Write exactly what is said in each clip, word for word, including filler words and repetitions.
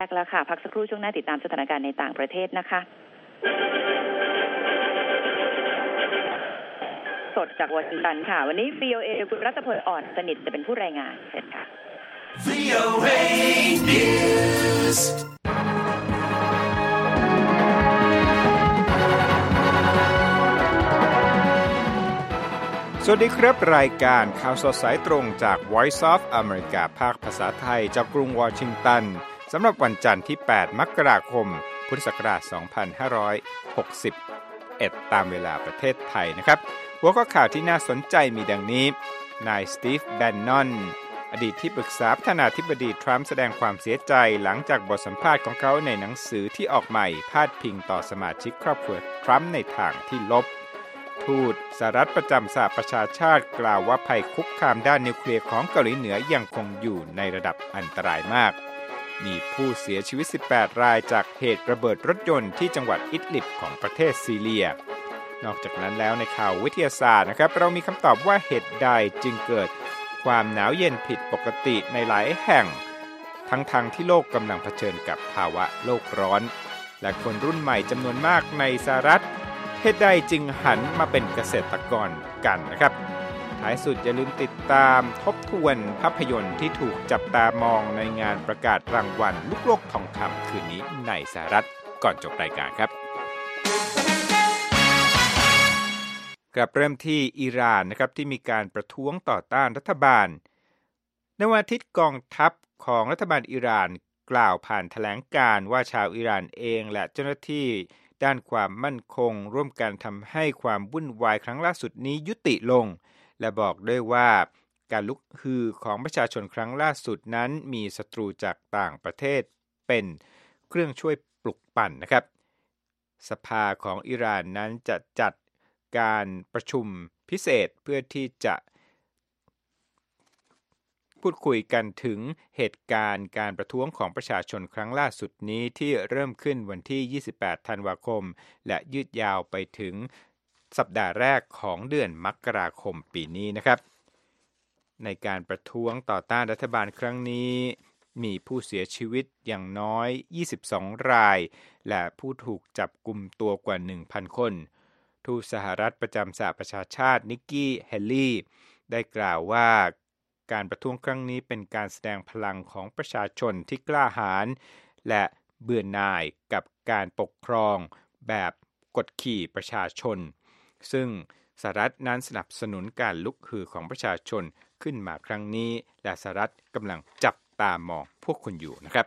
แล้วค่ะพักสักครู่ช่วงหน้าติดตามสถานการณ์ในต่างประเทศนะคะสดจากวอชิงตันค่ะวันนี้ วี โอ เอ คุณรัตพลอ่อนสนิทจะเป็นผู้รายงานเชิญค่ะ วี โอ เอ News สวัสดีครับรายการข่าวสดสายตรงจาก Voice of America ภาคภาษาไทยจากกรุงวอชิงตันสำหรับวันจันทร์ที่แปดมกราคมพุทธศักราชสองพันห้าร้อยหกสิบเอ็ดตามเวลาประเทศไทยนะครับหัวข้อข่าวที่น่าสนใจมีดังนี้นายสตีฟแบนนอนอดีตที่ปรึกษาประธานาธิบดีทรัมป์แสดงความเสียใจหลังจากบทสัมภาษณ์ของเขาในหนังสือที่ออกใหม่พาดพิงต่อสมาชิกครอบครัวทรัมป์ในทางที่ลบทูตสหรัฐประจำสหประชาชาติกล่าวว่าภัยคุกคามด้านนิวเคลียร์ของเกาหลีเหนือยังคงอยู่ในระดับอันตรายมากมีผู้เสียชีวิตสิบแปดรายจากเหตุระเบิดรถยนต์ที่จังหวัดอิดลิบของประเทศซีเรียนอกจากนั้นแล้วในข่าววิทยาศาสตร์นะครับเรามีคำตอบว่าเหตุใดจึงเกิดความหนาวเย็นผิดปกติในหลายแห่งทั้งทางที่โลกกำลังเผชิญกับภาวะโลกร้อนและคนรุ่นใหม่จำนวนมากในสหรัฐเหตุใดจึงหันมาเป็นเกษตรกรกันนะครับท้ายสุดอย่าลืมติดตามทบทวนภาพยนตร์ที่ถูกจับตามองในงานประกาศรางวัลลูกโลกทองคำคืนนี้ในสหรัฐก่อนจบรายการครับกลับเริ่มที่อิหร่านนะครับที่มีการประท้วงต่อต้านรัฐบาลในวันอาทิตย์กองทัพของรัฐบาลอิหร่านกล่าวผ่านแถลงการณ์ว่าชาวอิหร่านเองและเจ้าหน้าที่ด้านความมั่นคงร่วมกันทำให้ความวุ่นวายครั้งล่าสุดนี้ยุติลงและบอกด้วยว่าการลุกฮือของประชาชนครั้งล่าสุดนั้นมีศัตรูจากต่างประเทศเป็นเครื่องช่วยปลุกปั่นนะครับสภาของอิหร่านนั้นจะจัดการประชุมพิเศษเพื่อที่จะพูดคุยกันถึงเหตุการณ์การประท้วงของประชาชนครั้งล่าสุดนี้ที่เริ่มขึ้นวันที่ยี่สิบแปดธันวาคมและยืดยาวไปถึงสัปดาห์แรกของเดือนมกราคมปีนี้นะครับในการประท้วงต่อต้านรัฐบาลครั้งนี้มีผู้เสียชีวิตอย่างน้อยยี่สิบสองรายและผู้ถูกจับกุมตัวกว่า หนึ่งพัน คนทูตสหรัฐประจำสหประชาชาตินิกกี้เฮลลี่ได้กล่าวว่าการประท้วงครั้งนี้เป็นการแสดงพลังของประชาชนที่กล้าหาญและเบื่อหน่ายกับการปกครองแบบกดขี่ประชาชนซึ่งสหรัฐนั้นสนับสนุนการลุกฮือของประชาชนขึ้นมาครั้งนี้และสหรัฐกำลังจับตามองพวกคุณอยู่นะครับ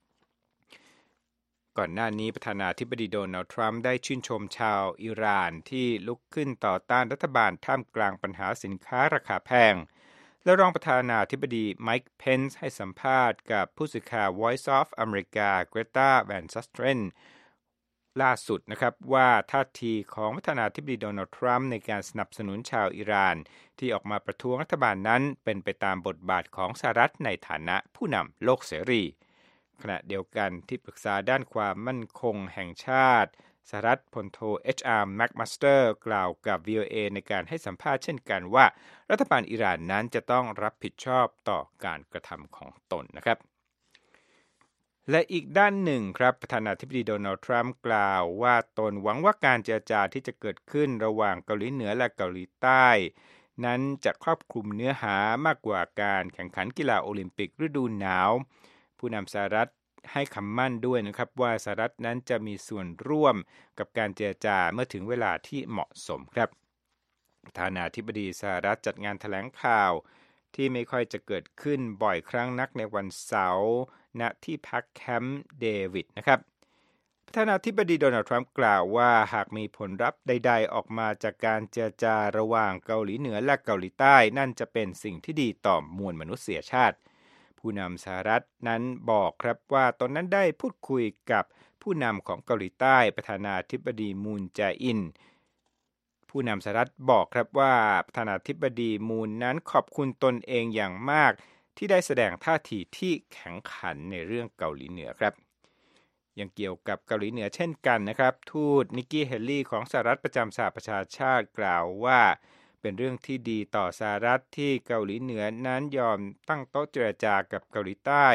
ก่อนหน้านี้ประธานาธิบดีโดนัลด์ทรัมป์ได้ชื่นชมชาวอิหร่านที่ลุกขึ้นต่อต้านรัฐบาลท่ามกลางปัญหาสินค้าราคาแพงและรองประธานาธิบดีไมค์เพนซ์ให้สัมภาษณ์กับผู้สื่อข่าว Voice of America เกรตา แวนซัสเทรนล่าสุดนะครับว่าท่าทีของประธานาธิบดีโดนัลด์ทรัมป์ในการสนับสนุนชาวอิหร่านที่ออกมาประท้วงรัฐบาลนั้นเป็นไปตามบทบาทของสหรัฐในฐานะผู้นำโลกเสรีขณะเดียวกันที่ปรึกษาด้านความมั่นคงแห่งชาติสหรัฐพลโท เอช อาร์ แม็กมัสเตอร์กล่าวกับ วี โอ เอ ในการให้สัมภาษณ์เช่นกันว่ารัฐบาลอิหร่านนั้นจะต้องรับผิดชอบต่อการกระทำของตนนะครับและอีกด้านหนึ่งครับประธานาธิบดีโดนัลด์ทรัมป์กล่าวว่าตนหวังว่าการเจรจาที่จะเกิดขึ้นระหว่างเกาหลีเหนือและเกาหลีใต้นั้นจะครอบคลุมเนื้อหามากกว่าการแข่งขันกีฬาโอลิมปิกฤดูหนาวผู้นำสหรัฐให้คำมั่นด้วยนะครับว่าสหรัฐนั้นจะมีส่วนร่วมกับการเจรจาเมื่อถึงเวลาที่เหมาะสมครับประธานาธิบดีสหรัฐจัดงานแถลงข่าวที่ไม่ค่อยจะเกิดขึ้นบ่อยครั้งนักในวันเสาร์ณที่พักแคมป์เดวิดนะครับประธานาธิบดีโดนัลด์ทรัมป์กล่าวว่าหากมีผลลัพธ์ใดๆออกมาจากการเจรจาระหว่างเกาหลีเหนือและเกาหลีใต้นั่นจะเป็นสิ่งที่ดีต่อมวลมนุษยชาติผู้นำสหรัฐนั้นบอกครับว่าตนนั้นได้พูดคุยกับผู้นำของเกาหลีใต้ประธานาธิบดีมูนแจอินผู้นำสหรัฐบอกครับว่าประธานาธิบดีมูนนั้นขอบคุณตนเองอย่างมากที่ได้แสดงท่าทีที่แข็งขันในเรื่องเกาหลีเหนือครับยังเกี่ยวกับเกาหลีเหนือเช่นกันนะครับทูตนิกกี้เฮลลี่ของสหรัฐประจำสหประชาชาติกล่าวว่าเป็นเรื่องที่ดีต่อสหรัฐที่เกาหลีเหนือนั้นยอมตั้งโต๊ะเจรจากับเกาหลีใต้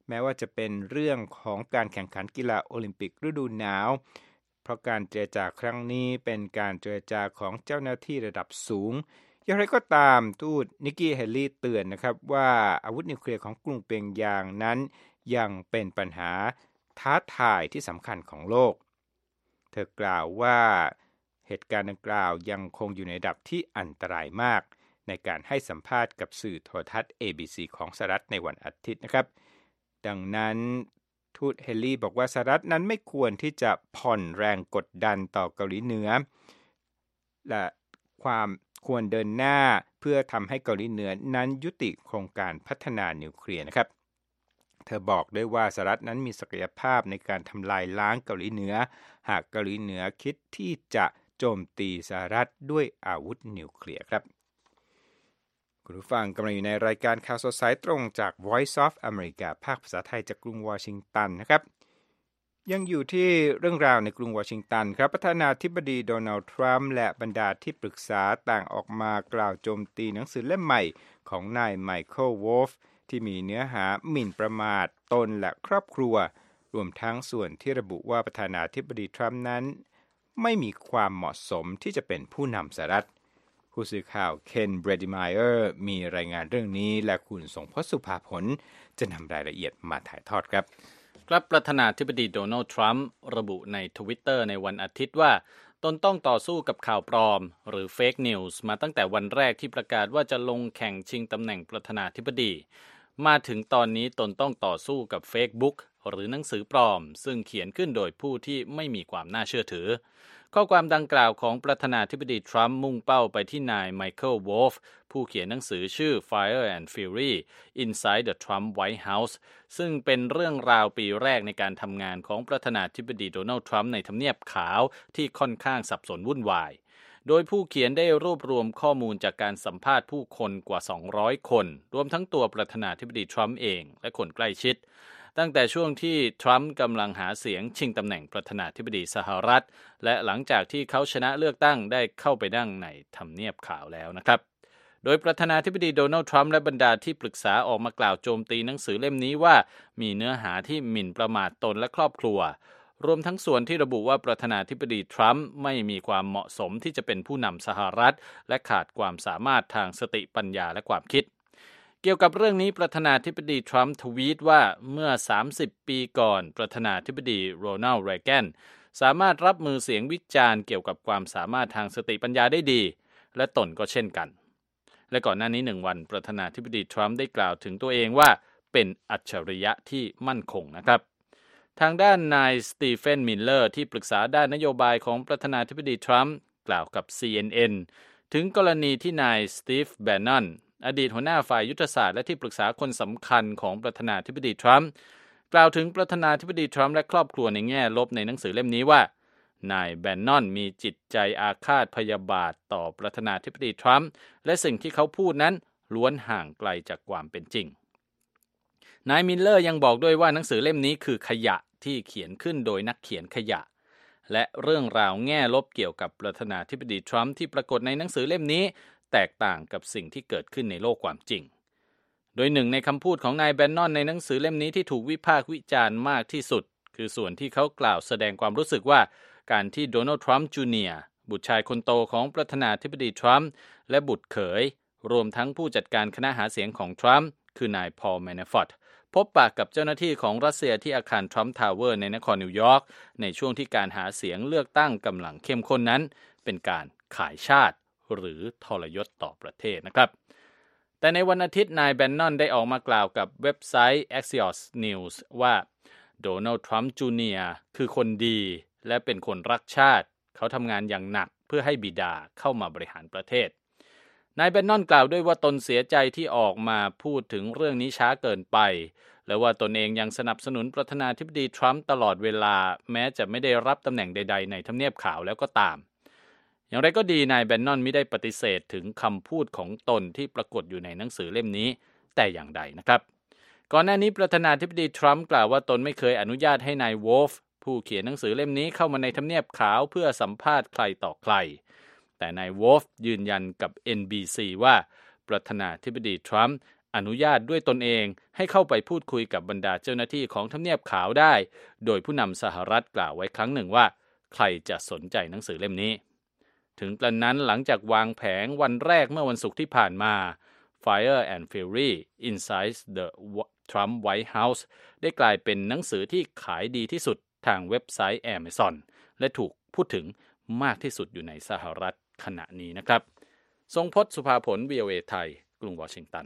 แม้ว่าจะเป็นเรื่องของการแข่งขันกีฬาโอลิมปิกฤดูหนาวเพราะการเจรจาครั้งนี้เป็นการเจรจาของเจ้าหน้าที่ระดับสูงอย่างไรก็ตามทูตนิกกี้เฮลี่เตือนนะครับว่าอาวุธนิวเคลียร์ของกรุงเปียงยางนั้นยังเป็นปัญหาท้าทายที่สำคัญของโลกเธอกล่าวว่าเหตุการณ์ดังกล่าวยังคงอยู่ในระดับที่อันตรายมากในการให้สัมภาษณ์กับสื่อโทรทัศน์ เอ บี ซี ของสหรัฐในวันอาทิตย์นะครับดังนั้นทูตเฮลี่บอกว่าสหรัฐนั้นไม่ควรที่จะผ่อนแรงกดดันต่อเกาหลีเหนือและความควรเดินหน้าเพื่อทำให้เกาหลีเหนือนั้นยุติโครงการพัฒนานิวเคลียร์นะครับเธอบอกด้วยว่าสหรัฐนั้นมีศักยภาพในการทำลายล้างเกาหลีเหนือหากเกาหลีเหนือคิดที่จะโจมตีสหรัฐด้วยอาวุธนิวเคลียร์ครับคุณผู้ฟังกำลังอยู่ในรายการข่าวสดสายตรงจาก Voice of America ภาคภาษาไทยจากกรุงวอชิงตันนะครับยังอยู่ที่เรื่องราวในกรุงวอชิงตันครับประธานาธิบดีโดนัลด์ทรัมป์และบรรดาที่ปรึกษาต่างออกมากล่าวโจมตีหนังสือเล่มใหม่ของนายไมเคิล วอล์ฟที่มีเนื้อหาหมิ่นประมาทตนและครอบครัวรวมทั้งส่วนที่ระบุว่าประธานาธิบดีทรัมป์นั้นไม่มีความเหมาะสมที่จะเป็นผู้นำสหรัฐผู้สื่อข่าวเคนเบรดิไมเออร์มีรายงานเรื่องนี้และคุณสงพจน์สุภาผลจะนำรายละเอียดมาถ่ายทอดครับครับประธานาธิบดีโดนัลด์ทรัมป์ระบุใน Twitter ในวันอาทิตย์ว่าตนต้องต่อสู้กับข่าวปลอมหรือ Fake News มาตั้งแต่วันแรกที่ประกาศว่าจะลงแข่งชิงตำแหน่งประธานาธิบดีมาถึงตอนนี้ตนต้องต่อสู้กับ Fake Book หรือหนังสือปลอมซึ่งเขียนขึ้นโดยผู้ที่ไม่มีความน่าเชื่อถือข้อความดังกล่าวของประธานาธิบดีทรัมป์มุ่งเป้าไปที่นายไมเคิล วอล์ฟผู้เขียนหนังสือชื่อ Fire and Fury Inside the Trump White House ซึ่งเป็นเรื่องราวปีแรกในการทำงานของประธานาธิบดีโดนัลด์ทรัมป์ในทำเนียบขาวที่ค่อนข้างสับสนวุ่นวายโดยผู้เขียนได้รวบรวมข้อมูลจากการสัมภาษณ์ผู้คนกว่าสองร้อยคนรวมทั้งตัวประธานาธิบดีทรัมป์เองและคนใกล้ชิดตั้งแต่ช่วงที่ทรัมป์กำลังหาเสียงชิงตำแหน่งประธานาธิบดีสหรัฐและหลังจากที่เขาชนะเลือกตั้งได้เข้าไปนั่งในทำเนียบขาวแล้วนะครับโดยประธานาธิบดีโดนัลด์ทรัมป์และบรรดาที่ปรึกษาออกมากล่าวโจมตีหนังสือเล่มนี้ว่ามีเนื้อหาที่หมิ่นประมาทตนและครอบครัวรวมทั้งส่วนที่ระบุว่าประธานาธิบดีทรัมป์ไม่มีความเหมาะสมที่จะเป็นผู้นำสหรัฐและขาดความสามารถทางสติปัญญาและความคิดเกี่ยวกับเรื่องนี้ประธานาธิบดีทรัมป์ทวีตว่าเมื่อสามสิบปีก่อนประธานาธิบดีโรนัลด์ เรแกนสามารถรับมือเสียงวิจารณ์เกี่ยวกับความสามารถทางสติปัญญาได้ดีและตนก็เช่นกันและก่อนหน้านี้หนึ่งวันประธานาธิบดีทรัมป์ได้กล่าวถึงตัวเองว่าเป็นอัจฉริยะที่มั่นคงนะครับทางด้านนายสตีเฟนมิลเลอร์ที่ปรึกษาด้านนโยบายของประธานาธิบดีทรัมป์กล่าวกับ ซี เอ็น เอ็น ถึงกรณีที่นายสตีฟ แบนนอนอดีตหัวหน้าฝ่ายยุทธศาสตร์และที่ปรึกษาคนสำคัญของประธานาธิบดีทรัมป์กล่าวถึงประธานาธิบดีทรัมป์และครอบครัวในแง่ลบในหนังสือเล่มนี้ว่านายแบนนอนมีจิตใจอาฆาตพยาบาทต่อประธานาธิบดีทรัมป์และสิ่งที่เขาพูดนั้นล้วนห่างไกลจากความเป็นจริงนายมิลเลอร์ยังบอกด้วยว่าหนังสือเล่มนี้คือขยะที่เขียนขึ้นโดยนักเขียนขยะและเรื่องราวแง่ลบเกี่ยวกับประธานาธิบดีทรัมป์ที่ปรากฏในหนังสือเล่มนี้แตกต่างกับสิ่งที่เกิดขึ้นในโลกความจริงโดยหนึ่งในคำพูดของนายแบนนอนในหนังสือเล่มนี้ที่ถูกวิพากษ์วิจารณ์มากที่สุดคือส่วนที่เขากล่าวแสดงความรู้สึกว่าการที่โดนัลด์ทรัมป์ จูเนียร์ บุตรชายคนโตของประธานาธิบดีทรัมป์และบุตรเขยรวมทั้งผู้จัดการคณะหาเสียงของทรัมป์คือนายพอล แมนฟอร์ตพบปะกับเจ้าหน้าที่ของรัสเซียที่อาคารทรัมป์ทาวเวอร์ในนครนิวยอร์กในช่วงที่การหาเสียงเลือกตั้งกำลังเข้มข้นนั้นเป็นการขายชาติหรือทรยศต่อประเทศนะครับแต่ในวันอาทิตย์นายแบนนอนได้ออกมากล่าวกับเว็บไซต์ Axios News ว่าโดนัลด์ทรัมป์ จูเนียร์ คือคนดีและเป็นคนรักชาติเขาทำงานอย่างหนักเพื่อให้บิดาเข้ามาบริหารประเทศนายแบนนอนกล่าวด้วยว่าตนเสียใจที่ออกมาพูดถึงเรื่องนี้ช้าเกินไปและว่าตนเองยังสนับสนุนประธานาธิบดีทรัมป์ตลอดเวลาแม้จะไม่ได้รับตำแหน่งใดๆในทำเนียบขาวแล้วก็ตามอย่างไรก็ดีนายแบนนอนไม่ได้ปฏิเสธถึงคำพูดของตนที่ปรากฏอยู่ในหนังสือเล่มนี้แต่อย่างใดนะครับก่อนหน้านี้ประธานาธิบดีทรัมป์กล่าวว่าตนไม่เคยอนุญาตให้นายวอล์ฟผู้เขียนหนังสือเล่มนี้เข้ามาในทำเนียบขาวเพื่อสัมภาษณ์ใครต่อใครแต่นายวอล์ฟยืนยันกับ เอ็น บี ซี ว่าประธานาธิบดีทรัมป์อนุญาตด้วยตนเองให้เข้าไปพูดคุยกับบรรดาเจ้าหน้าที่ของทำเนียบขาวได้โดยผู้นำสหรัฐกล่าวไว้ครั้งหนึ่งว่าใครจะสนใจหนังสือเล่มนี้ถึงกระนั้นหลังจากวางแผงวันแรกเมื่อวันศุกร์ที่ผ่านมา Fire and Fury Inside the Trump White House ได้กลายเป็นหนังสือที่ขายดีที่สุดทางเว็บไซต์ Amazon และถูกพูดถึงมากที่สุดอยู่ในสหรัฐขณะนี้นะครับทรงพจน์ สุภาผล วี โอ เอ ไทยกรุงวอชิงตัน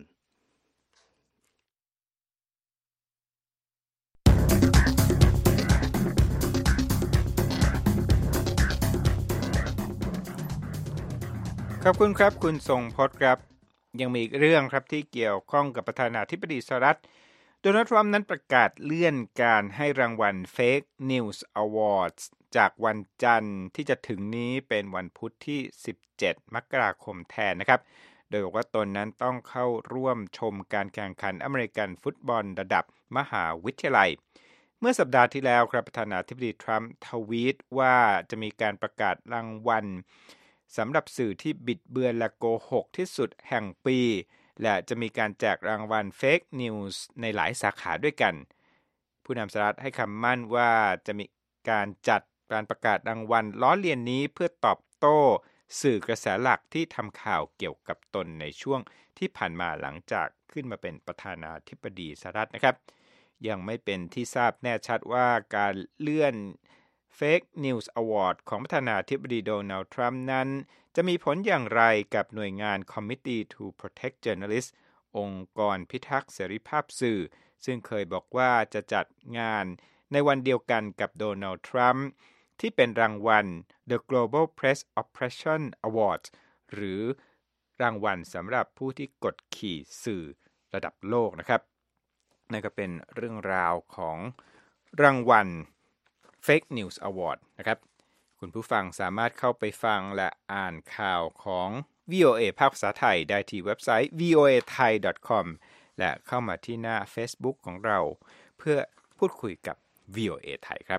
ขอบคุณครับคุณทรงพจน์ครับยังมีอีกเรื่องครับที่เกี่ยวข้องกับประธานาธิบดีสหรัฐโดนัลด์ทรัมป์นั้นประกาศเลื่อนการให้รางวัล Fake News Awards จากวันจันทร์ที่จะถึงนี้เป็นวันพุธที่สิบเจ็ดมกราคมแทนนะครับโดยบอกว่าตนนั้นต้องเข้าร่วมชมการแข่งขันอเมริกันฟุตบอลระดับมหาวิทยาลัยเมื่อสัปดาห์ที่แล้วครับประธานาธิบดีทรัมป์ทวีตว่าจะมีการประกาศรางวัลสำหรับสื่อที่บิดเบือนและโกหกที่สุดแห่งปีและจะมีการแจกรางวัล Fake News ในหลายสาขาด้วยกันผู้นำสหรัฐให้คำมั่นว่าจะมีการจัดการประกาศรางวัลล้อเลียนนี้เพื่อตอบโต้สื่อกระแสหลักที่ทำข่าวเกี่ยวกับตนในช่วงที่ผ่านมาหลังจากขึ้นมาเป็นประธานาธิบดีสหรัฐนะครับยังไม่เป็นที่ทราบแน่ชัดว่าการเลื่อน Fake News Award ของประธานาธิบดีโดนัลด์ทรัมป์นั้นจะมีผลอย่างไรกับหน่วยงาน Committee to Protect Journalists องค์กรพิทักษ์เสรีภาพสื่อซึ่งเคยบอกว่าจะจัดงานในวันเดียวกันกับโดนัลด์ทรัมป์ที่เป็นรางวัล The Global Press Oppression Awards หรือรางวัลสำหรับผู้ที่กดขี่สื่อระดับโลกนะครับนั่นก็เป็นเรื่องราวของรางวัล Fake News Award นะครับคุณผู้ฟังสามารถเข้าไปฟังและอ่านข่าวของ วี โอ เอ ภาคภาษาไทยได้ที่เว็บไซต์ วี โอ เอ ไทย ดอท คอม และเข้ามาที่หน้า Facebook ของเราเพื่อพูดคุยกับ วี โอ เอ ไทยครับ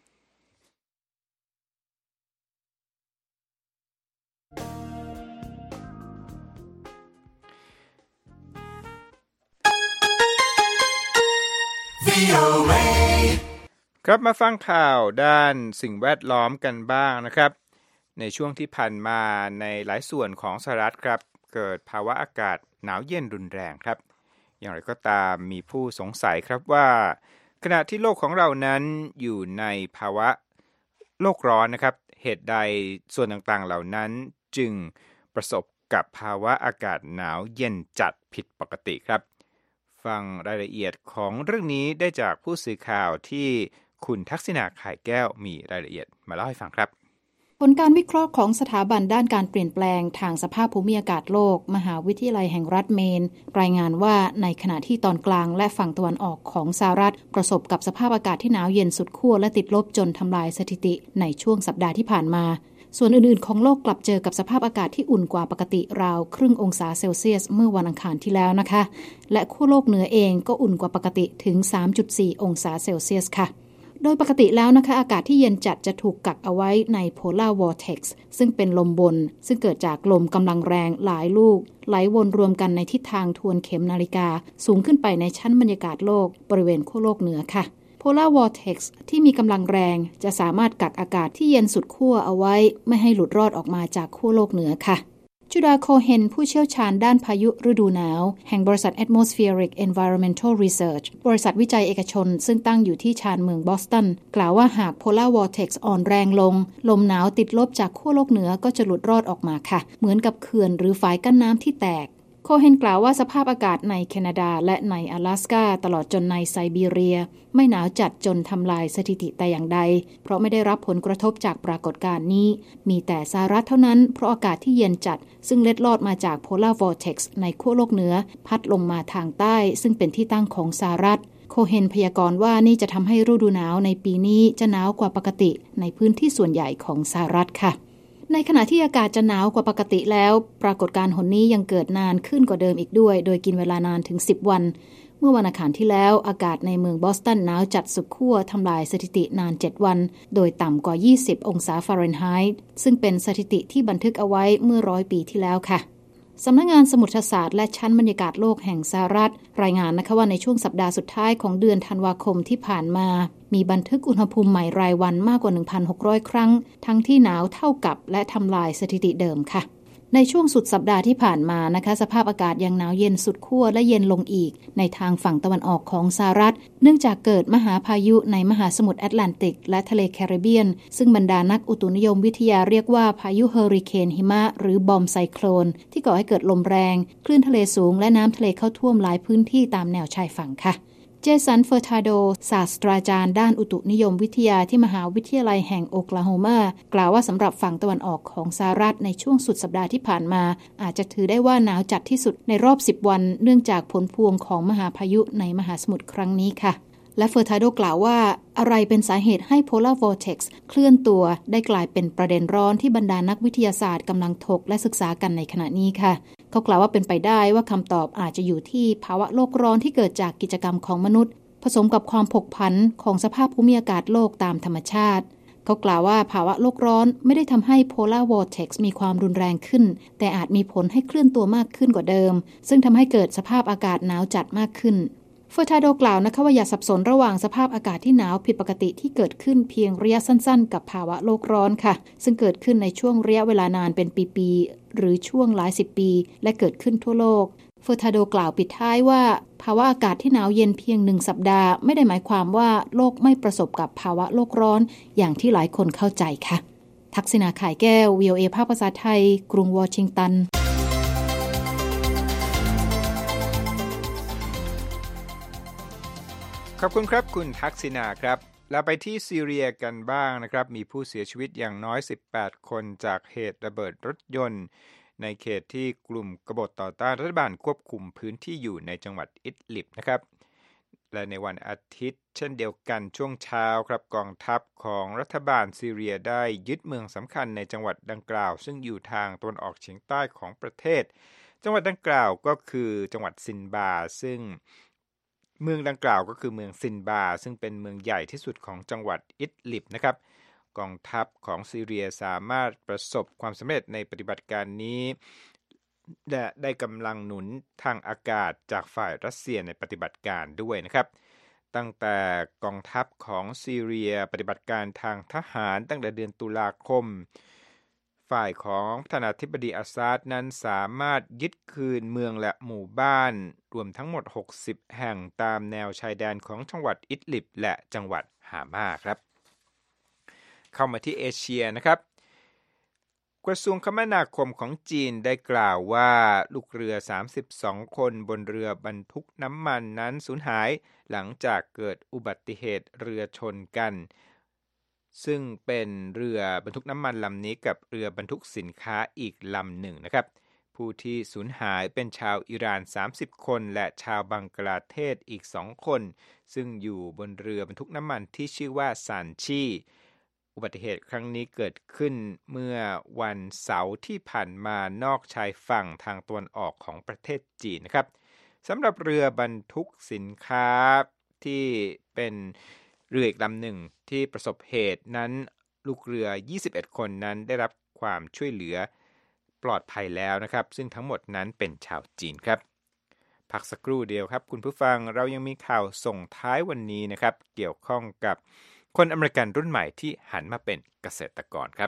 ครับมาฟังข่าวด้านสิ่งแวดล้อมกันบ้างนะครับในช่วงที่ผ่านมาในหลายส่วนของสหรัฐครับเกิดภาวะอากาศหนาวเย็นรุนแรงครับอย่างไรก็ตามมีผู้สงสัยครับว่าขณะที่โลกของเรานั้นอยู่ในภาวะโลกร้อนนะครับเหตุใดส่วนต่างๆเหล่านั้นจึงประสบกับภาวะอากาศหนาวเย็นจัดผิดปกติครับฟังรายละเอียดของเรื่องนี้ได้จากผู้สื่อข่าวที่คุณทักษิณาข่ายแก้วมีรายละเอียดมาเล่าให้ฟังครับผลการวิเคราะห์ของสถาบันด้านการเปลี่ยนแปลงทางสภาพภูมิอากาศโลกมหาวิทยาลัยแห่งรัฐเมนรายงานว่าในขณะที่ตอนกลางและฝั่งตะวันออกของสหรัฐประสบกับสภาพอากาศที่หนาวเย็นสุดขั้วและติดลบจนทำลายสถิติในช่วงสัปดาห์ที่ผ่านมาส่วนอื่นๆของโลกกลับเจอกับสภาพอากาศที่อุ่นกว่าปกติราวครึ่งองศาเซลเซียสเมื่อวันอังคารที่แล้วนะคะและขั้วโลกเหนือเองก็อุ่นกว่าปกติถึง สามจุดสี่ องศาเซลเซียสค่ะโดยปกติแล้วนะคะอากาศที่เย็นจัดจะถูกกักเอาไว้ใน Polar Vortex ซึ่งเป็นลมบนซึ่งเกิดจากลมกำลังแรงหลายลูกไหลวนรวมกันในทิศทางทวนเข็มนาฬิกาสูงขึ้นไปในชั้นบรรยากาศโลกบริเวณขั้วโลกเหนือค่ะ Polar Vortex ที่มีกำลังแรงจะสามารถกักอากาศที่เย็นสุดขั้วเอาไว้ไม่ให้หลุดรอดออกมาจากขั้วโลกเหนือค่ะจูดาโคเฮนผู้เชี่ยวชาญด้านพายุฤดูหนาวแห่งบริษัท Atmospheric Environmental Research บริษัทวิจัยเอกชนซึ่งตั้งอยู่ที่ชานเมืองบอสตันกล่าวว่าหาก Polar Vortex อ่อนแรงลงลมหนาวติดลบจากขั้วโลกเหนือก็จะหลุดรอดออกมาค่ะเหมือนกับเขื่อนหรือฝายกั้นน้ำที่แตกโคเฮนกล่าวว่าสภาพอากาศในแคนาดาและใน阿拉สกาตลอดจนในไซบีเรียไม่หนาวจัดจนทำลายสถิติแต่อย่างใดเพราะไม่ได้รับผลกระทบจากปรากฏการณ์นี้มีแต่สหรัฐเท่านั้นเพราะอากาศที่เย็นจัดซึ่งเล็ดลอดมาจาก Polar Vortex ในขั้วโลกเหนือพัดลงมาทางใต้ซึ่งเป็นที่ตั้งของสหรัฐโคเฮนพยากรณ์ว่านี่จะทำให้ฤดูหนาวในปีนี้จะหนาวกว่าปกติในพื้นที่ส่วนใหญ่ของสหรัฐค่ะในขณะที่อากาศจะหนาวกว่าปกติแล้วปรากฏการณ์หนนี้ยังเกิดนานขึ้นกว่าเดิมอีกด้วยโดยกินเวลานานถึงสิบวันเมื่อวันอังคารที่แล้วอากาศในเมืองบอสตันหนาวจัดสุดขั้วทำลายสถิตินานเจ็ดวันโดยต่ำกว่ายี่สิบองศาฟาเรนไฮต์ซึ่งเป็นสถิติที่บันทึกเอาไว้เมื่อร้อยปีที่แล้วค่ะสำนักงานสมุทรศาสตร์และชั้นบรรยากาศโลกแห่งสหรัฐรายงานนะคะว่าในช่วงสัปดาห์สุดท้ายของเดือนธันวาคมที่ผ่านมามีบันทึกอุณหภูมิใหม่รายวันมากกว่า หนึ่งพันหกร้อย ครั้งทั้งที่หนาวเท่ากับและทำลายสถิติเดิมค่ะในช่วงสุดสัปดาห์ที่ผ่านมานะคะสภาพอากาศยังหนาวเย็นสุดขั้วและเย็นลงอีกในทางฝั่งตะวันออกของสหรัฐเนื่องจากเกิดมหาพายุในมหาสมุทรแอตแลนติกและทะเลแคริบเบียนซึ่งบรรดานักอุตุนิยมวิทยาเรียกว่าพายุเฮอริเคนหิมะหรือบอมไซโคลนที่ก่อให้เกิดลมแรงคลื่นทะเลสูงและน้ำทะเลเข้าท่วมหลายพื้นที่ตามแนวชายฝั่งค่ะเจสันเฟอร์ทาโดศาสตราจารย์ด้านอุตุนิยมวิทยาที่มหาวิทยาลัยแห่งโอคลาโฮมากล่าวว่าสำหรับฝั่งตะวันออกของสหรัฐในช่วงสุดสัปดาห์ที่ผ่านมาอาจจะถือได้ว่าหนาวจัดที่สุดในรอบสิบวันเนื่องจากผลพวงของมหาพายุในมหาสมุทรครั้งนี้ค่ะและเฟอร์ทาโดกล่าวว่าอะไรเป็นสาเหตุให้ Polar Vortex เคลื่อนตัวได้กลายเป็นประเด็นร้อนที่บรรดานักวิทยาศาสตร์กำลังถกและศึกษากันในขณะนี้ค่ะเขากล่าวว่าเป็นไปได้ว่าคำตอบอาจจะอยู่ที่ภาวะโลกร้อนที่เกิดจากกิจกรรมของมนุษย์ผสมกับความผกผันของสภาพภูมิอากาศโลกตามธรรมชาติเขากล่าวว่าภาวะโลกร้อนไม่ได้ทำให้ Polar Vortex มีความรุนแรงขึ้นแต่อาจมีผลให้เคลื่อนตัวมากขึ้นกว่าเดิมซึ่งทำให้เกิดสภาพอากาศหนาวจัดมากขึ้นเฟอร์ทาโดกล่าวนะคะว่าอย่าสับสนระหว่างสภาพอากาศที่หนาวผิดปกติที่เกิดขึ้นเพียงระยะสั้นๆกับภาวะโลกร้อนค่ะซึ่งเกิดขึ้นในช่วงระยะเวลานานเป็นปีๆหรือช่วงหลายสิบปีและเกิดขึ้นทั่วโลกเฟอร์ทาโดกล่าวปิดท้ายว่าภาวะอากาศที่หนาวเย็นเพียงหนึ่งสัปดาห์ไม่ได้หมายความว่าโลกไม่ประสบกับภาวะโลกร้อนอย่างที่หลายคนเข้าใจค่ะทักษิณาข่ายแก้ว วี โอ เอ ภาคภาษาไทยกรุงวอชิงตันขอบคุณครับคุณทักษิณาครับแล้วไปที่ซีเรียกันบ้างนะครับมีผู้เสียชีวิตอย่างน้อยสิบแปดคนจากเหตุระเบิดรถยนต์ในเขตที่กลุ่มกบฏต่อต้านรัฐบาลควบคุมพื้นที่อยู่ในจังหวัดอิดลิบนะครับและในวันอาทิตย์เช่นเดียวกันช่วงเช้าครับกองทัพของรัฐบาลซีเรียได้ยึดเมืองสำคัญในจังหวัดดังกล่าวซึ่งอยู่ทางตะวันออกเฉียงใต้ของประเทศจังหวัดดังกล่าวก็คือจังหวัดซินบาซึ่งเมืองดังกล่าวก็คือเมืองซินบาซึ่งเป็นเมืองใหญ่ที่สุดของจังหวัดอิดลิบนะครับกองทัพของซีเรียสามารถประสบความสำเร็จในปฏิบัติการนี้และได้กำลังหนุนทางอากาศจากฝ่ายรัสเซียในปฏิบัติการด้วยนะครับตั้งแต่กองทัพของซีเรียปฏิบัติการทางทหารตั้งแต่เดือนตุลาคมฝ่ายของประธานาธิบดีอาซาดนั้นสามารถยึดคืนเมืองและหมู่บ้านรวมทั้งหมดหกสิบแห่งตามแนวชายแดนของจังหวัดอิดลิบและจังหวัดฮามาครับเข้ามาที่เอเชียนะครับกระทรวงคมนาคมของจีนได้กล่าวว่าลูกเรือสามสิบสองคนบนเรือบรรทุกน้ำมันนั้นสูญหายหลังจากเกิดอุบัติเหตุเรือชนกันซึ่งเป็นเรือบรรทุกน้ำมันลำนี้กับเรือบรรทุกสินค้าอีกลำหนึ่งนะครับผู้ที่สูญหายเป็นชาวอิหร่านสามสิบคนและชาวบังกลาเทศอีกสองคนซึ่งอยู่บนเรือบรรทุกน้ำมันที่ชื่อว่าซานชีอุบัติเหตุครั้งนี้เกิดขึ้นเมื่อวันเสาร์ที่ผ่านมานอกชายฝั่งทางตะวันออกของประเทศจีนนะครับสำหรับเรือบรรทุกสินค้าที่เป็นเรืออีกลำหนึ่งที่ประสบเหตุนั้นลูกเรือยี่สิบเอ็ดคนนั้นได้รับความช่วยเหลือปลอดภัยแล้วนะครับซึ่งทั้งหมดนั้นเป็นชาวจีนครับพักสักครู่เดียวครับคุณผู้ฟังเรายังมีข่าวส่งท้ายวันนี้นะครับเกี่ยวข้องกับคนอเมริกันรุ่นใหม่ที่หันมาเป็นเกษตรกรครับ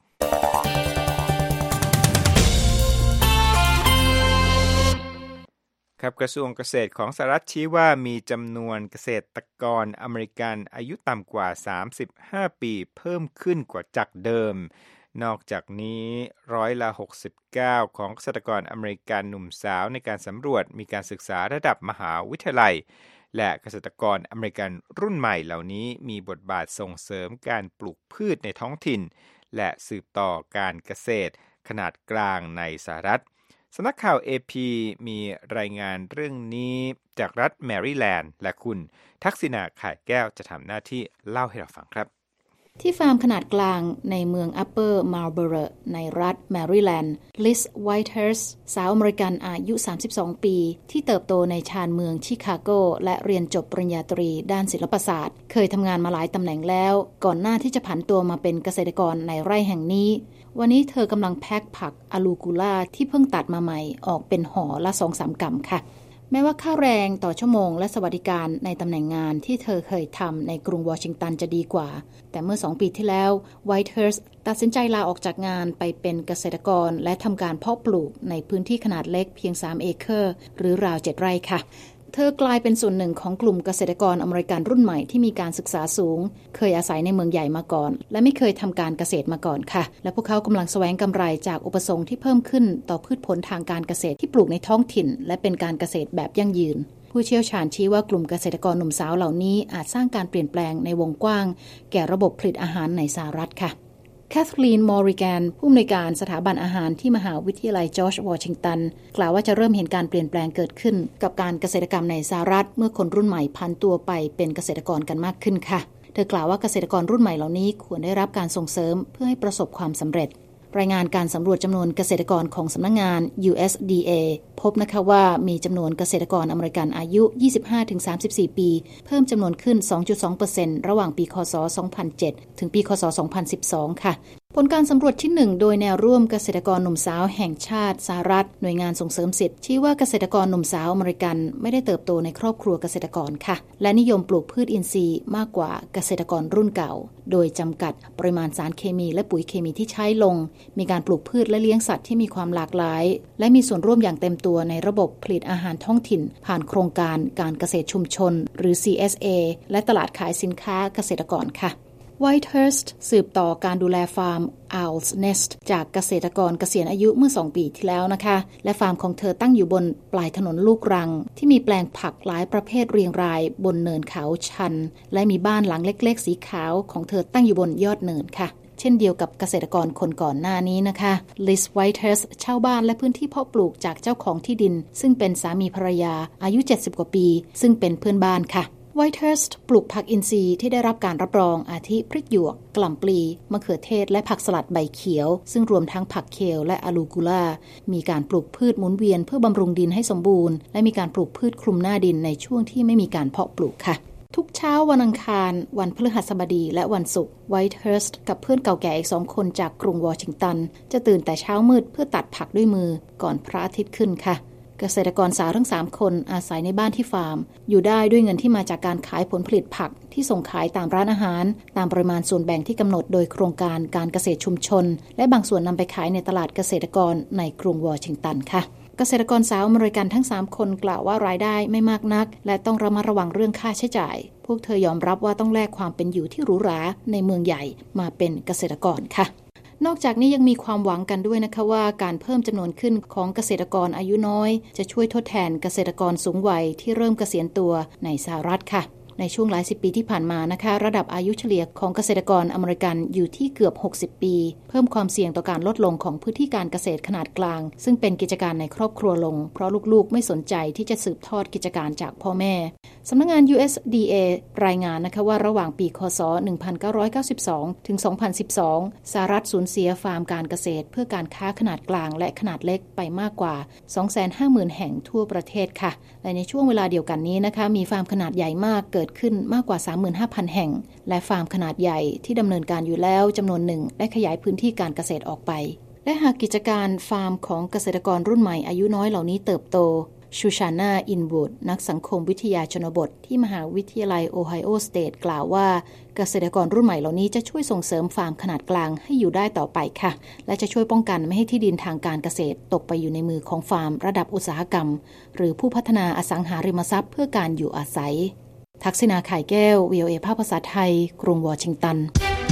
ครับกระทรวงเกษตรของสหรัฐชี้ว่ามีจำนวนเกษตรกรอเมริกันอายุต่ำกว่าสามสิบห้าปีเพิ่มขึ้นกว่าจากเดิมนอกจากนี้ร้อยละหกสิบเก้าของเกษตรกรอเมริกันหนุ่มสาวในการสำรวจมีการศึกษาระดับมหาวิทยาลัยและเกษตรกรอเมริกันรุ่นใหม่เหล่านี้มีบทบาทส่งเสริมการปลูกพืชในท้องถิ่นและสืบต่อการเกษตรขนาดกลางในสหรัฐสำนักข่าว เอ พี มีรายงานเรื่องนี้จากรัฐแมริแลนด์และคุณทักษิณาข่ายแก้วจะทำหน้าที่เล่าให้เราฟังครับที่ฟาร์มขนาดกลางในเมือง Upper Marlborough ในรัฐแมริแลนด์ Liz Whitehurst สาวอเมริกันอายุสามสิบสองปีที่เติบโตในชานเมืองชิคาโกและเรียนจบปริญญาตรีด้านศิลปศาสตร์เคยทำงานมาหลายตำแหน่งแล้วก่อนหน้าที่จะผันตัวมาเป็นเกษตรกรในไร่แห่งนี้วันนี้เธอกำลังแพ็คผักอาลูกูล่าที่เพิ่งตัดมาใหม่ออกเป็นห่อละ สองถึงสาม กรัมค่ะแม้ว่าค่าแรงต่อชั่วโมงและสวัสดิการในตำแหน่งงานที่เธอเคยทำในกรุงวอชิงตันจะดีกว่าแต่เมื่อสองปีที่แล้ว Whitehurst ตัดสินใจลาออกจากงานไปเป็นเกษตรกรและทำการเพาะปลูกในพื้นที่ขนาดเล็กเพียงสามเอเคอร์หรือราวเจ็ดไร่ค่ะเธอกลายเป็นส่วนหนึ่งของกลุ่มเกษตรกรอเมริกันรุ่นใหม่ที่มีการศึกษาสูงเคยอาศัยในเมืองใหญ่มาก่อนและไม่เคยทำการเกษตรมาก่อนค่ะและพวกเขากำลังแสวงกำไรจากอุปสงค์ที่เพิ่มขึ้นต่อพืชผลทางการเกษตรที่ปลูกในท้องถิ่นและเป็นการเกษตรแบบยั่งยืนผู้เชี่ยวชาญชี้ว่ากลุ่มเกษตรกรหนุ่มสาวเหล่านี้อาจสร้างการเปลี่ยนแปลงในวงกว้างแก่ระบบผลิตอาหารในสหรัฐค่ะแคทลีน มอริแกนผู้อำนวยการสถาบันอาหารที่มหาวิทยาลัยจอร์จวอชิงตันกล่าวว่าจะเริ่มเห็นการเปลี่ยนแปลงเกิดขึ้นกับการเกษตรกรรมในสหรัฐเมื่อคนรุ่นใหม่พันตัวไปเป็นเกษตรกรกันมากขึ้นค่ะเธอกล่าวว่าเกษตรกรรุ่นใหม่เหล่านี้ควรได้รับการส่งเสริมเพื่อให้ประสบความสำเร็จรายงานการสำรวจจำนวนเกษตรกรของสำนักงาน ยู เอส ดี เอ พบนะคะว่ามีจำนวนเกษตรกรอเมริกันอายุ ยี่สิบห้าถึงสามสิบสี่ ปีเพิ่มจำนวนขึ้น สองจุดสองเปอร์เซ็นต์ ระหว่างปีคศ สองพันเจ็ด ถึงปีคศ สองพันสิบสอง ค่ะผลการสำรวจที่หนึ่งโดยแนวร่วมเกษตรกรหนุ่มสาวแห่งชาติสหรัฐหน่วยงานส่งเสริมสิทธิ์ชี้ว่าเกษตรกรหนุ่มสาวอเมริกันไม่ได้เติบโตในครอบครัวเกษตรกรค่ะและนิยมปลูกพืชอินทรีย์มากกว่าเกษตรกรรุ่นเก่าโดยจำกัดปริมาณสารเคมีและปุ๋ยเคมีที่ใช้ลงมีการปลูกพืชและเลี้ยงสัตว์ที่มีความหลากหลายและมีส่วนร่วมอย่างเต็มตัวในระบบผลิตอาหารท้องถิ่นผ่านโครงการการเกษตรชุมชนหรือ ซี เอส เอ และตลาดขายสินค้าเกษตรกรค่ะWhitehurst สืบต่อการดูแลฟาร์ม Owl's Nest จากเกษตรกรเกษียณอายุเมื่อสองปีที่แล้วนะคะและฟาร์มของเธอตั้งอยู่บนปลายถนนลูกรังที่มีแปลงผักหลายประเภทเรียงรายบนเนินเขาชันและมีบ้านหลังเล็กๆสีขาวของเธอตั้งอยู่บนยอดเนินค่ะเช่นเดียวกับเกษตรกรคนก่อนหน้านี้นะคะ Liz Whitehurst เช่าบ้านและพื้นที่เพาะปลูกจากเจ้าของที่ดินซึ่งเป็นสามีภรรยาอายุเจ็ดสิบกว่าปีซึ่งเป็นเพื่อนบ้านค่ะWhitehurst ปลูกผักอินทรีย์ที่ได้รับการรับรองอาทิพริกหยวกกล่ำปลีมะเขือเทศและผักสลัดใบเขียวซึ่งรวมทั้งผักเคลและอาลูกูล่ามีการปลูกพืชหมุนเวียนเพื่อบำรุงดินให้สมบูรณ์และมีการปลูกพืชคลุมหน้าดินในช่วงที่ไม่มีการเพาะปลูกค่ะทุกเช้าวันอังคารวันพฤหัสบดีและวันศุกร์ Whitehurst กับเพื่อนเก่าแก่อีกสองคนจากกรุงวอชิงตันจะตื่นแต่เช้ามืดเพื่อตัดผักด้วยมือก่อนพระอาทิตย์ขึ้นค่ะเกษตรกรสาวทั้งสามคนอาศัยในบ้านที่ฟาร์มอยู่ได้ด้วยเงินที่มาจากการขายผลผลิตผักที่ส่งขายตามร้านอาหารตามปริมาณส่วนแบ่งที่กำหนดโดยโครงการการเกษตรชุมชนและบางส่วนนำไปขายในตลาดเกษตรกรในกรุงวอชิงตันค่ะเกษตรกรสาวอเมริกันทั้งสามคนกล่าวว่ารายได้ไม่มากนักและต้องระมัดระวังเรื่องค่าใช้จ่ายพวกเธอยอมรับว่าต้องแลกความเป็นอยู่ที่หรูหราในเมืองใหญ่มาเป็นเกษตรกรค่ะนอกจากนี้ยังมีความหวังกันด้วยนะคะว่าการเพิ่มจำนวนขึ้นของเกษตรกรอายุน้อยจะช่วยทดแทนเกษตรกรสูงวัยที่เริ่มเกษียณตัวในสหรัฐค่ะในช่วงหลายสิบปีที่ผ่านมานะคะระดับอายุเฉลี่ยของเกษตรกรอเมริกันอยู่ที่เกือบหกสิบปีเพิ่มความเสี่ยงต่อการลดลงของพื้นที่การเกษตรขนาดกลางซึ่งเป็นกิจการในครอบครัวลงเพราะลูกๆไม่สนใจที่จะสืบทอดกิจการจากพ่อแม่สำนักงาน ยู เอส ดี เอ รายงานนะคะว่าระหว่างปีคศหนึ่งพันเก้าร้อยเก้าสิบสองถึงสองพันสิบสองสหรัฐสูญเสียฟาร์มการเกษตรเพื่อการค้าขนาดกลางและขนาดเล็กไปมากกว่า สองแสนห้าหมื่น แห่งทั่วประเทศค่ะและในช่วงเวลาเดียวกันนี้นะคะมีฟาร์มขนาดใหญ่มากเกิดขึ้นมากกว่า สามหมื่นห้าพัน แห่งและฟาร์มขนาดใหญ่ที่ดำเนินการอยู่แล้วจำนวนหนึ่งได้ขยายพื้นที่การเกษตรออกไปและหากกิจการฟาร์มของเกษตรกรรุ่นใหม่อายุน้อยเหล่านี้เติบโตชูชาน่าอินวูดนักสังคมวิทยาชนบทที่มหาวิทยาลัยโอไฮโอสเตทกล่าวว่าเกษตรกรรุ่นใหม่เหล่านี้จะช่วยส่งเสริมฟาร์มขนาดกลางให้อยู่ได้ต่อไปค่ะและจะช่วยป้องกันไม่ให้ที่ดินทางการเกษตรตกไปอยู่ในมือของฟาร์มระดับอุตสาหกรรมหรือผู้พัฒนาอสังหาริมทรัพย์เพื่อการอยู่อาศัยทักษิณาไข่แก้ว วี โอ เอ ภาคภาษาไทยกรุงวอชิงตัน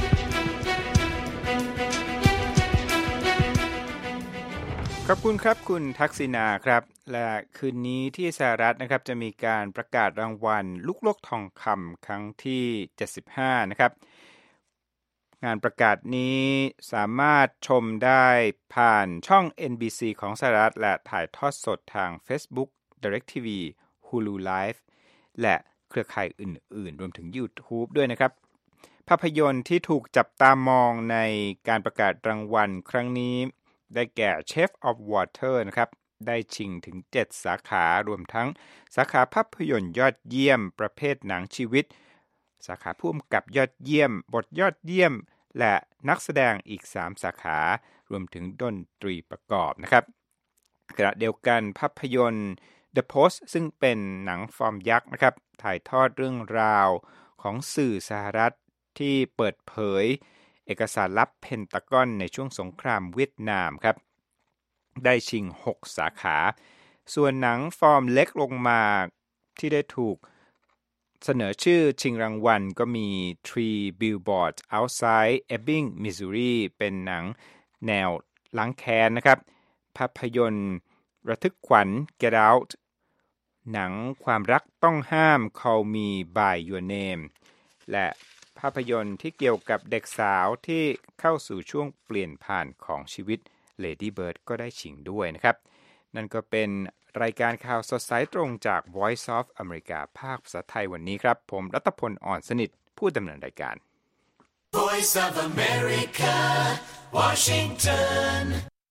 ขอบคุณครับคุณทักษิณาครับและคืนนี้ที่สหรัฐนะครับจะมีการประกาศรางวัลลูกโลกทองคำครั้งที่เจ็ดสิบห้านะครับงานประกาศนี้สามารถชมได้ผ่านช่อง เอ็น บี ซี ของสหรัฐและถ่ายทอดสดทาง Facebook DirecTV Hulu Live และเครือข่ายอื่นๆรวมถึง YouTube ด้วยนะครับภาพยนตร์ที่ถูกจับตามองในการประกาศรางวัลครั้งนี้ได้แก่ Shape of Water นะครับได้ชิงถึงเจ็ดสาขารวมทั้งสาขาภาพยนตร์ยอดเยี่ยมประเภทหนังชีวิตสาขาผู้กำกับยอดเยี่ยมบทยอดเยี่ยมและนักแสดงอีกสามสาขารวมถึงดนตรีประกอบนะครับขณะเดียวกันภาพยนตร์ The Post ซึ่งเป็นหนังฟอร์มยักษ์นะครับถ่ายทอดเรื่องราวของสื่อสหรัฐที่เปิดเผยเอกสารลับเพนตากอนในช่วงสงครามเวียดนามครับได้ชิงหกสาขาส่วนหนังฟอร์มเล็กลงมาที่ได้ถูกเสนอชื่อชิงรางวัลก็มี Three Billboards Outside Ebbing Missouri เป็นหนังแนวล้างแค้นนะครับภาพยนตร์ระทึกขวัญ Get Out หนังความรักต้องห้าม Call Me by Your Name และภาพยนตร์ที่เกี่ยวกับเด็กสาวที่เข้าสู่ช่วงเปลี่ยนผ่านของชีวิต Lady Bird ก็ได้ชิงด้วยนะครับนั่นก็เป็นรายการข่าวสดสายตรงจาก Voice of America ภาคภาษาไทยวันนี้ครับผมรัตพลอ่อนสนิทผู้ดำเนินรายการ Voice of America Washington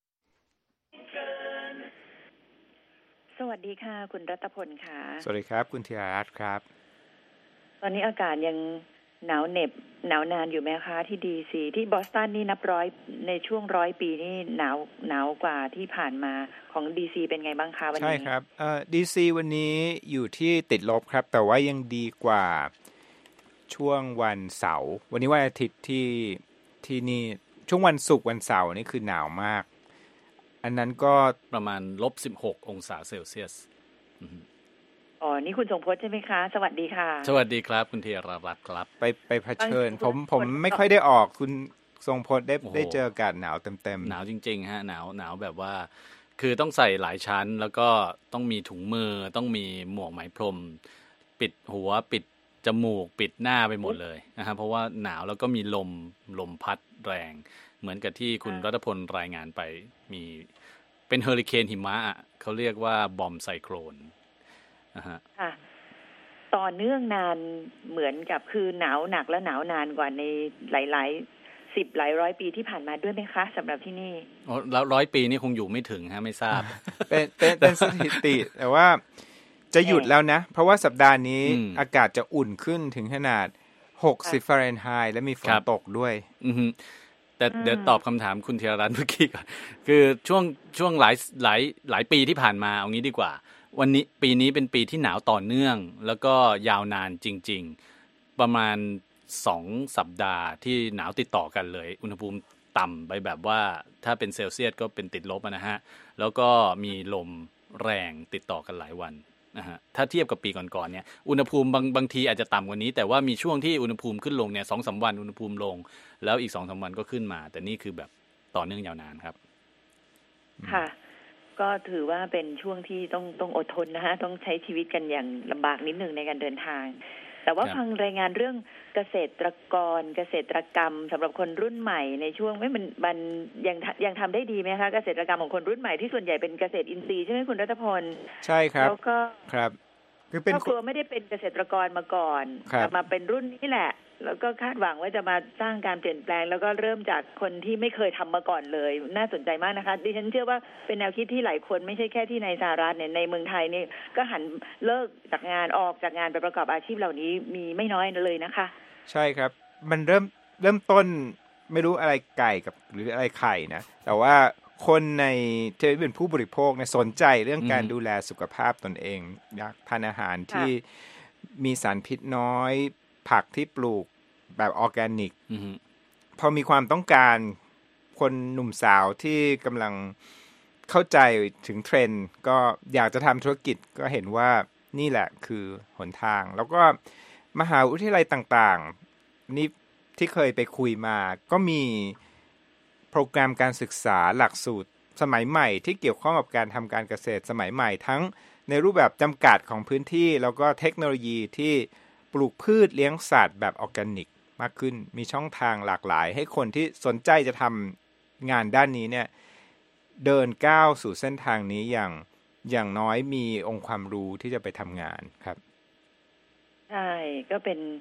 สวัสดีค่ะคุณรัตพลค่ะสวัสดีครับคุณธีรรัตน์ครับตอนนี้อากาศยังหนาวเหน็บหนาวนานอยู่ไหมคะที่ดีซีที่บอสตันนี่นับร้อยในช่วงร้อยปีนี่หนาวหนาวกว่าที่ผ่านมาของดีซีเป็นไงบ้างคะวันนี้ใช่ครับเอ่อดีซีวันนี้อยู่ที่ติดลบครับแต่ว่ายังดีกว่าช่วงวันเสาร์วันนี้วันอาทิตย์ที่ที่นี่ช่วงวันศุกร์วันเสาร์นี่คือหนาวมากอันนั้นก็ประมาณลบสิบหกองศาเซลเซียสอ๋อนี่คุณทรงพจน์ใช่ไหมคะสวัสดีค่ะสวัสดีครับคุณธีรรัตน์ครับไปไปเผชิญผมผมไม่ค่อยได้ออกคุณทรงพจน์ได้ได้เจออากาศหนาวเต็มๆหนาวจริงๆฮะหนาวหนาวแบบว่าคือต้องใส่หลายชั้นแล้วก็ต้องมีถุงมือต้องมีหมวกไหมพรมปิดหัวปิดจมูกปิดหน้าไปหมดเลยนะครับเพราะว่าหนาวแล้วก็มีลมลมพัดแรงเหมือนกับที่คุณรัตพลรายงานไปมีเป็นเฮอริเคนหิมะเขาเรียกว่าบอมไซโคลนค่ะต่อเนื่องนานเหมือนกับคือหนาวหนักและหนาวนานกว่าในหลายๆสิบหลายร้อยปีที่ผ่านมาด้วยไหมคะสำหรับที่นี่อ๋อแล้วร้อยปีนี่คงอยู่ไม่ถึงฮะไม่ทราบเป็นเป็นเป็นสถิติแต่ว่าจะหยุดแล้วนะเพราะว่าสัปดาห์นี้อากาศจะอุ่นขึ้นถึงขนาดหกสิบฟาเรนไฮต์และมีฝนตกด้วยอือแต่เดี๋ยวตอบคำถามคุณธีรรัตน์เมื่อกี้ก่อนคือช่วงช่วงหลายหลายหลายปีที่ผ่านมาเอางี้ดีกว่าวันนี้ปีนี้เป็นปีที่หนาวต่อเนื่องแล้วก็ยาวนานจริงๆประมาณสองสัปดาห์ที่หนาวติดต่อกันเลยอุณหภูมิต่ำไปแบบว่าถ้าเป็นเซลเซียสก็เป็นติดลบนะฮะแล้วก็มีลมแรงติดต่อกันหลายวันนะฮะถ้าเทียบกับปีก่อนๆเนี่ยอุณหภูมิบางบางทีอาจจะต่ำกว่านี้แต่ว่ามีช่วงที่อุณหภูมิขึ้นลงเนี่ย สองถึงสาม วันอุณหภูมิลงแล้วอีก สองถึงสาม วันก็ขึ้นมาแต่นี่คือแบบต่อเนื่องยาวนานครับค่ะก็ถือว่าเป็นช่วงที่ต้องต้องอดทนนะฮะต้องใช้ชีวิตกันอย่างลำบากนิดนึงในการเดินทางแต่ว่าฟังรายงานเรื่องเกษตรกรเกษตรกรรมสำหรับคนรุ่นใหม่ในช่วงไม่มันมันยังยังทำได้ดีไหมคะเกษตรกรรมของคนรุ่นใหม่ที่ส่วนใหญ่เป็นเกษตรอินทรีย์ใช่ไหมคุณรัตพลใช่ครับแล้วก็ครับคือเป็นครอบครัวไม่ได้เป็นเกษตรกรมาก่อนมาเป็นรุ่นนี้แหละแล้วก็คาดหวังว่าจะมาสร้างการเปลี่ยนแปลงแล้วก็เริ่มจากคนที่ไม่เคยทำมาก่อนเลยน่าสนใจมากนะคะดิฉันเชื่อว่าเป็นแนวคิดที่หลายคนไม่ใช่แค่ที่ในสหรัฐเนี่ยในเมืองไทยนี่ก็หันเลิกจากงานออกจากงานไปประกอบอาชีพเหล่านี้มีไม่น้อยเลยนะคะใช่ครับมันเริ่มเริ่มต้นไม่รู้อะไรไก่กับหรืออะไรไข่นะแต่ว่าคนในที่เป็นผู้บริโภคเนี่ยสนใจเรื่องการดูแลสุขภาพตนเองอยากทานอาหารที่มีสารพิษน้อยผักที่ปลูกแบบออร์แกนิกพอมีความต้องการคนหนุ่มสาวที่กำลังเข้าใจถึงเทรนด์ก็อยากจะทำธุรกิจก็เห็นว่านี่แหละคือหนทางแล้วก็มหาวิทยาลัยต่างๆนี่ที่เคยไปคุยมาก็มีโปรแกรมการศึกษาหลักสูตรสมัยใหม่ที่เกี่ยวข้องกับการทำการเกษตรสมัยใหม่ทั้งในรูปแบบจำกัดของพื้นที่แล้วก็เทคโนโลยีที่ปลูกพืชเลี้ยงสัตว์แบบออร์แกนิกมากขึ้นมีช่องทางหลากหลายให้คนที่สนใจจะทำงานด้านนี้เนี่ยเดินก้าวสู่เส้นทางนี้อย่างอย่างน้อยมีองค์ความรู้ที่จะไปทำงานครับใช่ก็เป็น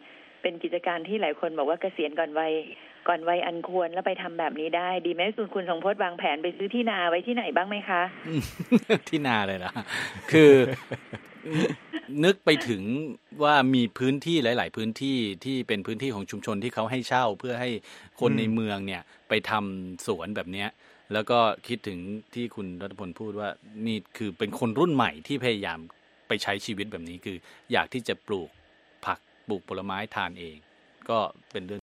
เป็นกิจการที่หลายคนบอกว่าเกษียณก่อนวัยก่อนวัยอันควรแล้วไปทำแบบนี้ได้ดีไหมคุณคุณทรงพจน์วางแผนไปซื้อที่นาไว้ที่ไหนบ้างไหมคะที่นาเลยนะคือนึกไปถึงว่ามีพื้นที่หลายๆพื้นที่ที่เป็นพื้นที่ของชุมชนที่เขาให้เช่าเพื่อให้คนในเมืองเนี่ยไปทำสวนแบบเนี้ยแล้วก็คิดถึงที่คุณรัตพลพูดว่านี่คือเป็นคนรุ่นใหม่ที่พยายามไปใช้ชีวิตแบบนี้คืออยากที่จะปลูกผักปลูกผลไม้ทานเองก็เป็นเรื่อง